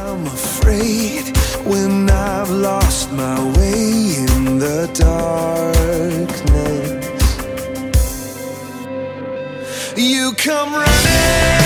I'm afraid when I've lost my way in the darkness. You come running